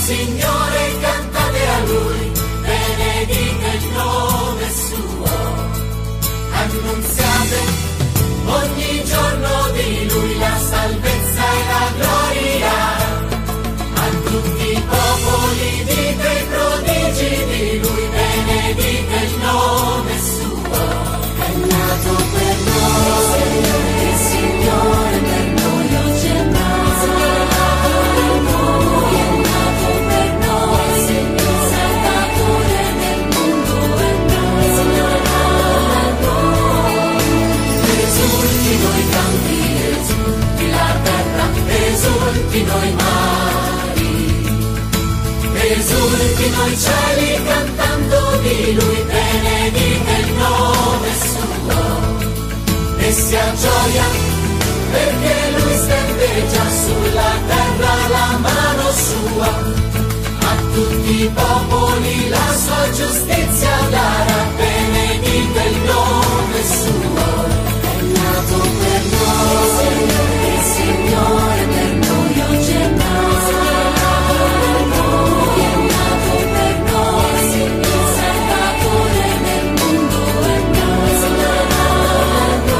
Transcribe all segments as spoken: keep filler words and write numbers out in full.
Signore, cantate a Lui, benedite il nome Suo, annunziate ogni giorno di Lui la salvezza e la gloria, a tutti i popoli dite i prodigi di Lui, benedite il nome Suo, è nato per noi, il Signore per noi oggi è nato. Esultino i mari, esultino i cieli cantando di Lui, benedite il nome Suo, e sia gioia perché Lui stende già sulla terra la mano Sua, a tutti i popoli la Sua giustizia darà, benedite il nome Suo, è nato per noi, il Signore per noi oggi è nato, è nato per noi, il Salvatore nel mondo è nato,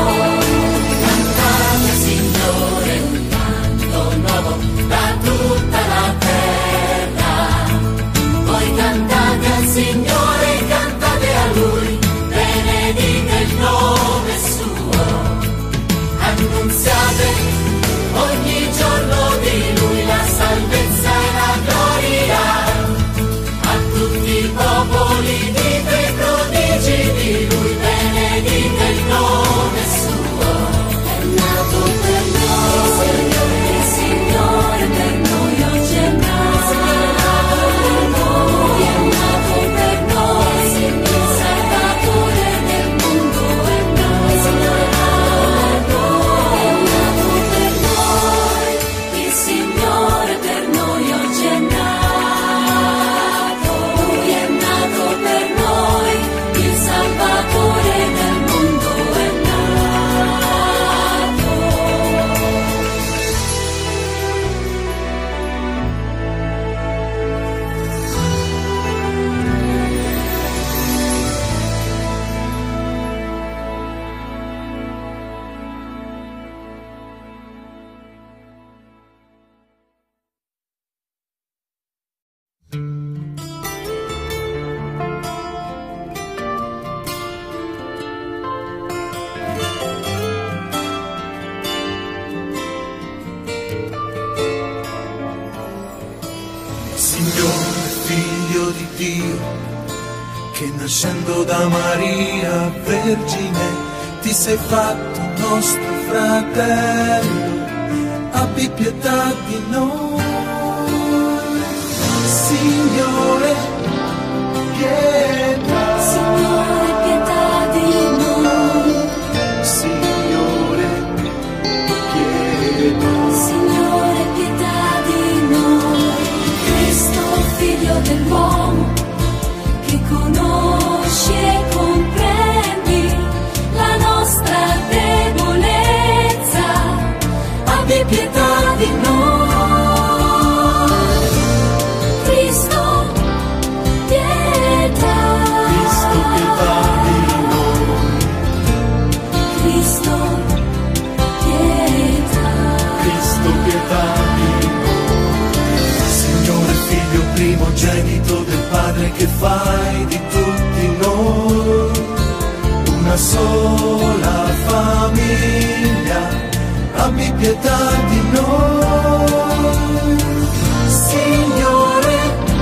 cantate Signore un canto nuovo da tutta la terra, voi cantate al Signore, cantate a Lui, benedite il nome Suo, annunziate ogni giorno di Lui la salvezza e la gloria, a tutti i popoli dite i prodigi di Lui, benedite il nome Suo, è nato per noi, il Signore per noi oggi è nato, è nato per noi, il Salvatore nel mondo è nato, è nato per noi, il Signore per noi oggi è nato, Lui è nato per noi, il Salvatore nel mondo è nato. Signore, figlio di Dio, che nascendo da Maria Vergine ti sei fatto nostro fratello, abbi pietà di noi. Signore, pietà. Signore, pietà di noi. Signore, pietà. Signore, pietà di noi. Cristo, figlio dell'uomo, che conosci e comprendi la nostra debolezza, abbi pietà di noi. Cristo, pietà. Cristo, pietà di noi. Cristo, pietà. Cristo, pietà di noi. Signore, figlio primogenito del Padre, che fai di tutti noi una sola famiglia, abbi pietà di noi. Signore,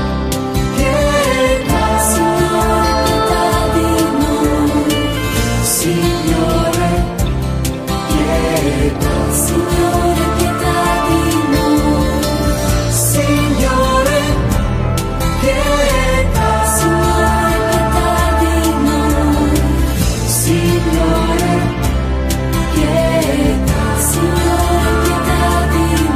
pietà. Signore, pietà di noi. Signore, pietà. Signore, pietà di noi. Signore, pietà. Signore, pietà di noi. Signore, Pietà. Signore, pietà di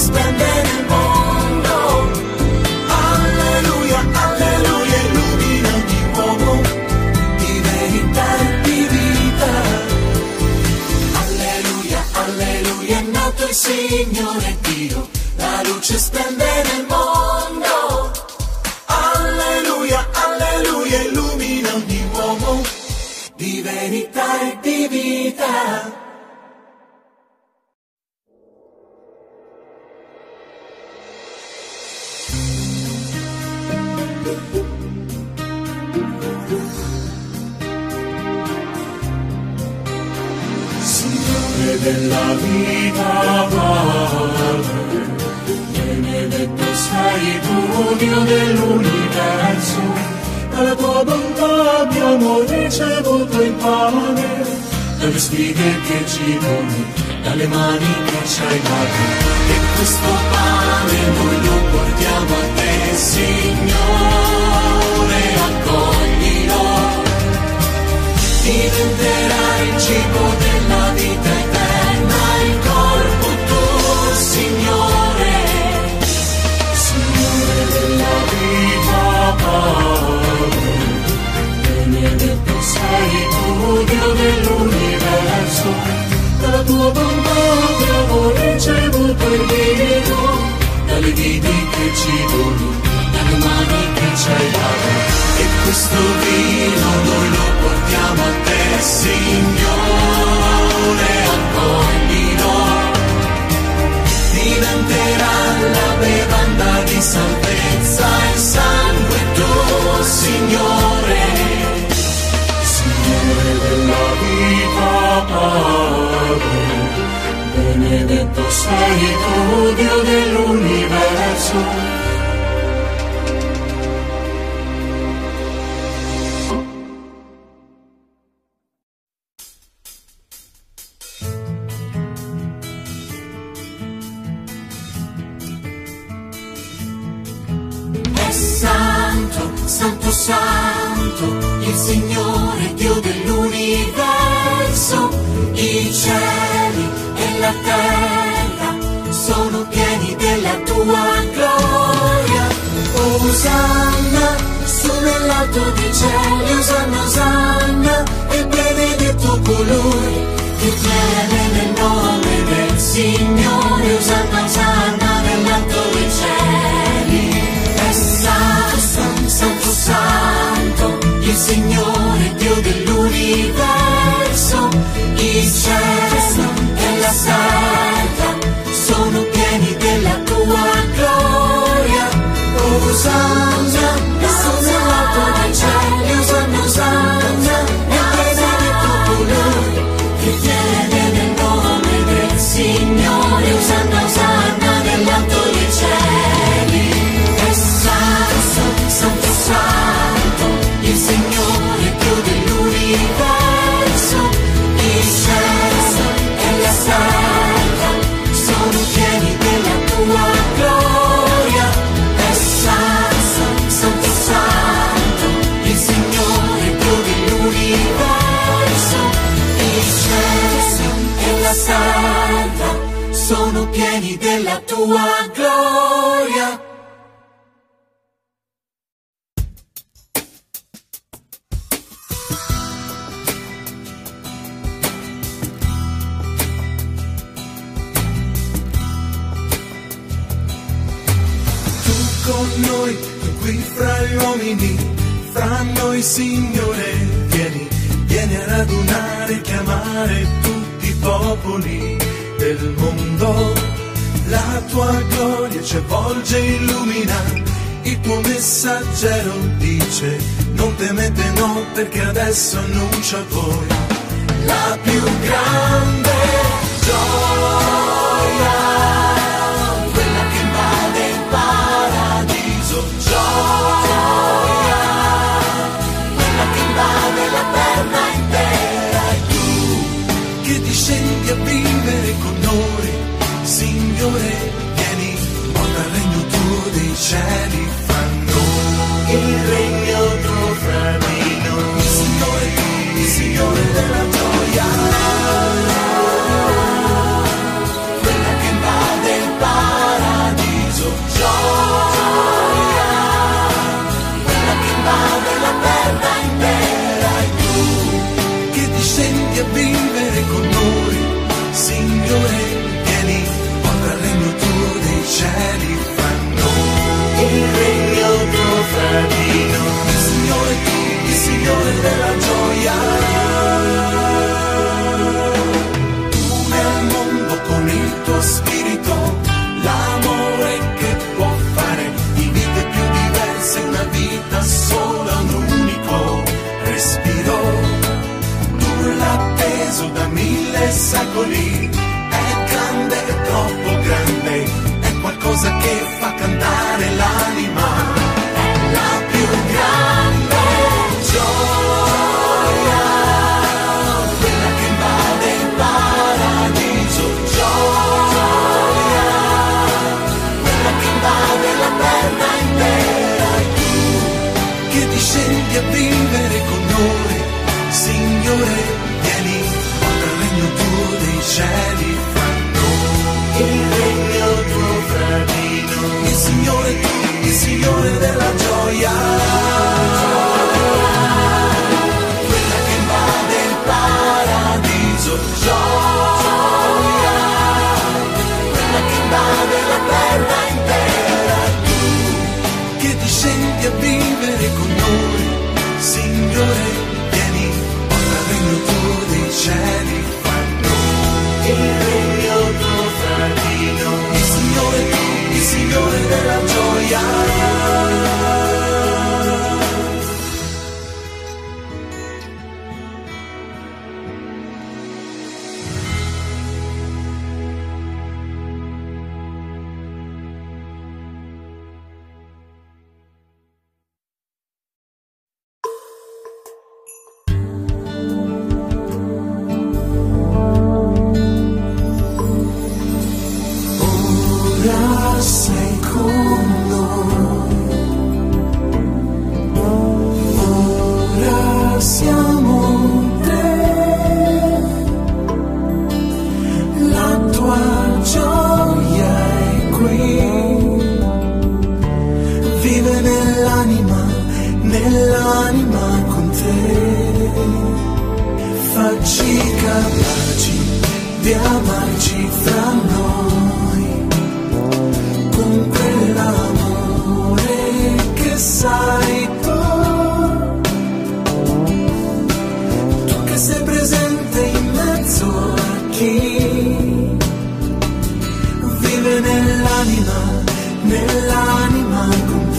splende nel mondo. Alleluia, alleluia, illumina ogni uomo di verità e di vita. Alleluia, alleluia, è nato il Signore Dio, la luce splende nel mondo. Alleluia, alleluia, illumina ogni uomo di verità e di vita. Signore della vita, Padre, benedetto sei tu, Dio dell'universo. Dalla tua bontà abbiamo ricevuto il pane, dalle sfide che ci doni, dalle mani che ci hai dato. E questo pane noi lo portiamo a te, Signore, accoglilo. Diventerà il cibo della vita eterna, il corpo tuo, Signore, Signore della vita, Padre, benedetto sei tu, Dio dell'universo. Dalla tua bontà abbiamo ricevuto il vino, dalle viti che ci doni, dalle mani che ci hai dato. E questo vino noi lo portiamo a te, Signore, accoglilo. Diventerà la bevanda di salvezza, il sangue tuo, Signore, Signore della vita, Padre, benedetto sei tu, Dio dell'universo. Santo, Santo, il Signore Dio dell'universo. I cieli e la terra sono pieni della tua gloria. Osanna, su nell'alto dei cieli, Osanna, Osanna, e benedetto colui che viene nel nome del Signore. Osanna, Osanna, nell'alto dei cieli. È Santo, Santo, Santo, il Signore Dio dell'universo. I cieli e la terra sono pieni della tua gloria. Osanna, su nell'alto dei cieli, Osanna, Osanna, e benedetto colui che viene nel nome del Signore. Osanna, Osanna, nell'alto dei cieli. È Santo, Santo, Santo, il Signore Dio dell'universo. I cieli e la terra sono pieni della tua gloria. È Santo, Santo, Santo, il Signore Dio dell'universo. I cieli e la terra sono pieni della tua gloria. Con noi, qui fra gli uomini, fra noi Signore, vieni, vieni a radunare, chiamare tutti i popoli del mondo. La tua gloria ci avvolge, illumina, il tuo messaggero dice, non temete no, perché adesso annuncio a voi la più grande gioia. Scendi a vivere con noi, Signore, vieni, porta il regno tuo dei cieli fra noi, il regno tuo fra di noi, Signore, il Signore della gioia. Signore, vieni, porta il regno tuo dei cieli fra noi. Il regno tuo fra di noi. Il Signore tu, il Signore della gioia. Tu nel mondo con il tuo spirito, l'amore che può fare di vite più diverse, una vita sola, un unico respiro. Tu l'atteso da mille secoli, è grande, è troppo grande, è qualcosa che fa cantare l'anima, è la più grande gioia, quella che invade il paradiso, gioia, quella che invade la terra intera, e tu che discendi a vivere con noi, Signore, vieni, porta il regno tuo dei cieli fra noi. Il regno tuo fra di noi. Il Signore tu, il Signore della gioia. Quella che invade il paradiso, gioia. Quella che invade la terra intera. Tu che discendi a vivere con noi, Signore, il regno tuo dei cieli fra noi. Il regno tuo fra di noi. Il Signore tu, il Signore della gioia. Sei con noi, ora siamo te, la tua gioia è qui, vive nell'anima, nell'anima con te, facci capaci di amarci fra noi. Con quell'amore che sai tu, tu che sei presente in mezzo a chi vive nell'anima, nell'anima con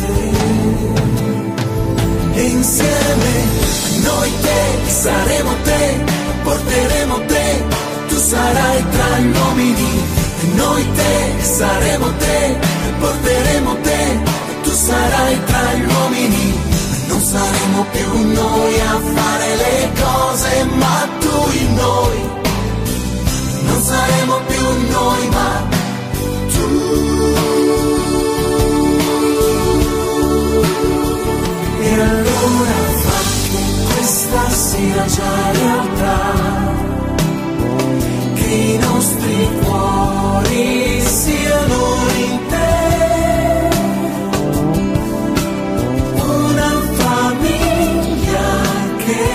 te. E insieme noi te saremo te, porteremo te, tu sarai tra gli uomini. Noi te saremo te, porteremo te, tu sarai tra gli uomini. Non saremo più noi a fare le cose, ma tu in noi. Non saremo più noi, ma tu. E allora fa che questa sia già realtà, che i nostri cuori siano in te, una famiglia che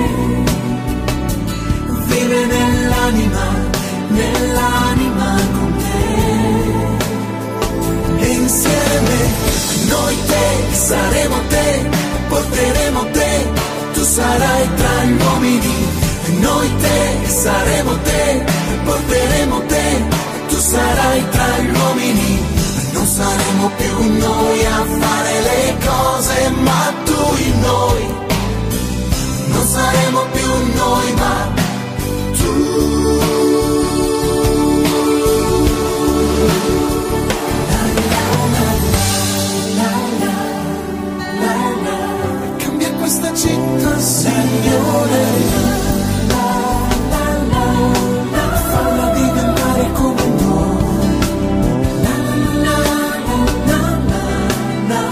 vive nell'anima, nell'anima con te. E insieme noi te saremo te, porteremo te, tu sarai tra gli uomini. Noi te saremo te, porteremo te, tu sarai tra gli uomini. Non saremo più noi a fare le cose, ma tu in noi. Non saremo più noi, ma tu. La la la la la la. Cambia questa città, Signore. Come noi, na na na na na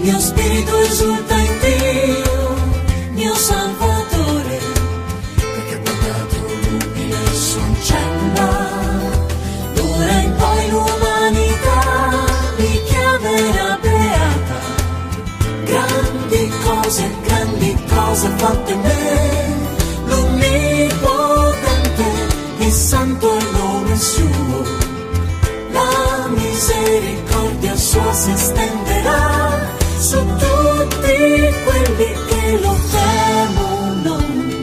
mio spirito esulta in Dio, mio Salvatore, perché ha portato l'umile soncello. D'ora in poi l'umanità mi chiamerà beata. Grandi cose, grandi cose fatte in me, l'Onnipotente e santo è il nome suo. La misericordia sua si estenderà su tutti quelli che lo temono.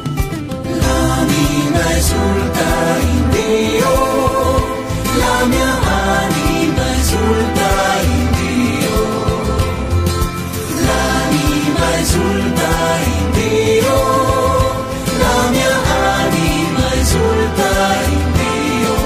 L'anima esulta in Dio, la mia anima esulta in Dio, l'anima esulta in Dio, la mia anima esulta in Dio.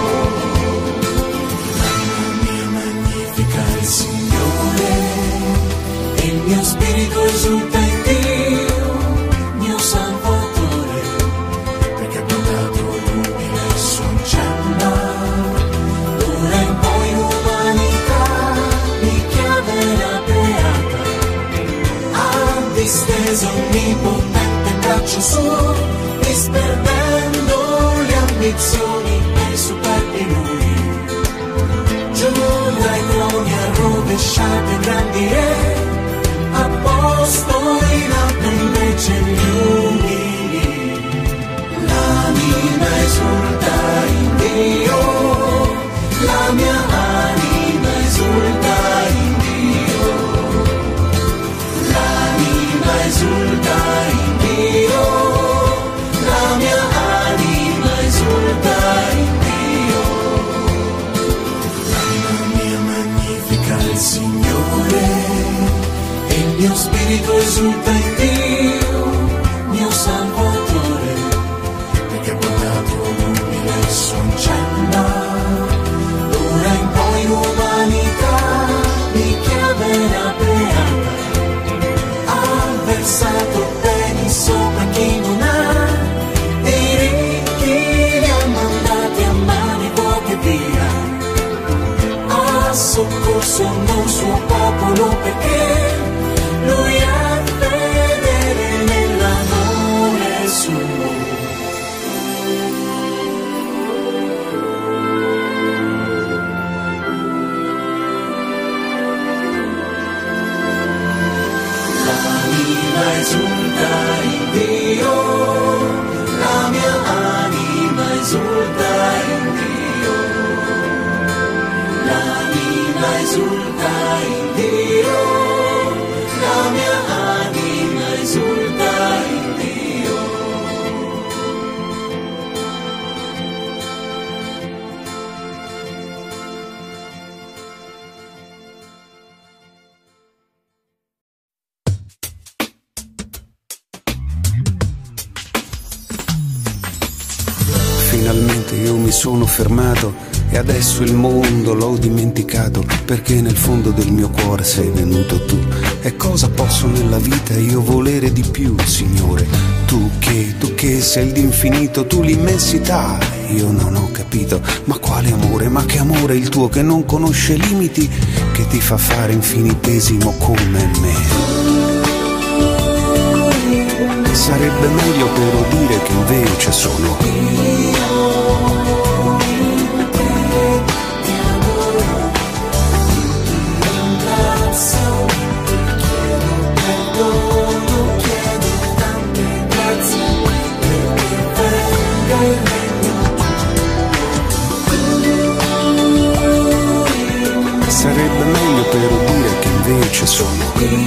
L'anima mia magnifica il Signore, e il mio spirito esulta in Dio, mio Salvatore, perché ha portato l'umile soncello. D'ora in poi l'umanità mi chiamerà beata. Ha disteso onnipotente braccio suo, disperdendo le ambizioni e i superbi lui. Giù dai troni arrovesciate grandi re, ha posto in alto invece gli umili. L'anima esulta in Dio, la mia anima esulta in Dio, l'anima esulta in Dio, la mia anima esulta in Dio. L'anima mia magnifica il Signore, e il mio spirito esulta in Dio, mio Salvatore, perché ha portato l'umile soncello. D'ora in poi l'umanità mi chiamerà beata. Ha versato beni sopra chi non ha, e i ricchi li ha mandati a mani vuote via. Ha soccorso il suo popolo perché lui è fedele nell'amore suo. L'anima esulta in Dio, la mia anima esulta in Dio, l'anima esulta in Dio, la mia anima esulta in Dio. Finalmente io mi sono fermato e adesso il mondo l'ho dimenticato, perché nel fondo del mio cuore sei venuto tu. E cosa posso nella vita io volere di più, Signore? Tu che, tu che sei l'infinito, tu l'immensità. Io non ho capito, ma quale amore, ma che amore il tuo che non conosce limiti, che ti fa fare infinitesimo come me. Sarebbe meglio però dire che invece sono Sarebbe meglio però dire che invece sono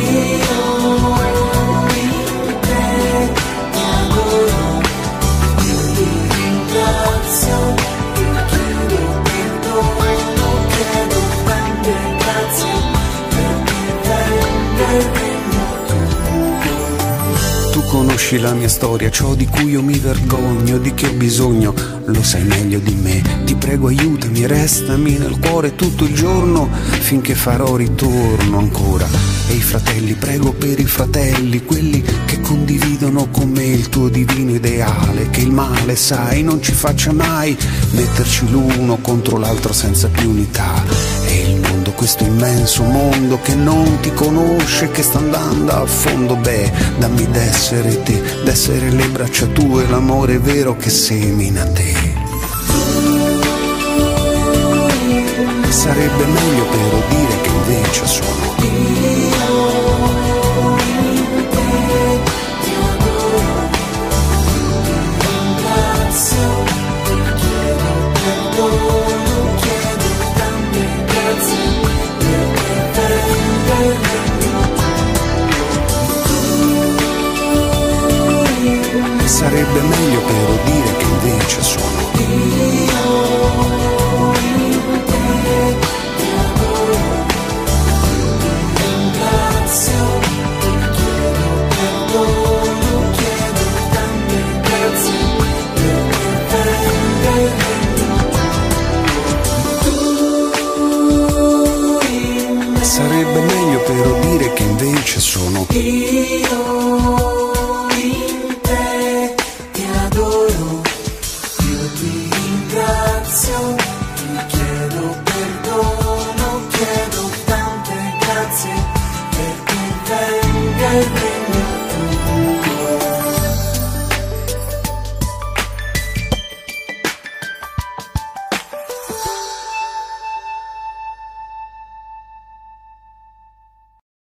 conosci la mia storia, ciò di cui io mi vergogno, di che ho bisogno, lo sai meglio di me. Ti prego aiutami, restami nel cuore tutto il giorno, finché farò ritorno ancora. E i fratelli, prego per i fratelli, quelli che condividono con me il tuo divino ideale, che il male, sai, non ci faccia mai metterci l'uno contro l'altro senza più unità. E il mondo tutto questo immenso mondo che non ti conosce, che sta andando a fondo. Beh, dammi d'essere te, d'essere le braccia tue, l'amore vero che semina te. Sarebbe meglio però dire che invece sono io. Sarebbe meglio però dire che invece sono io. Sarebbe meglio però dire che invece sono io in te, ti adoro, io ti ringrazio, ti chiedo perdono, chiedo tante grazie perché venga il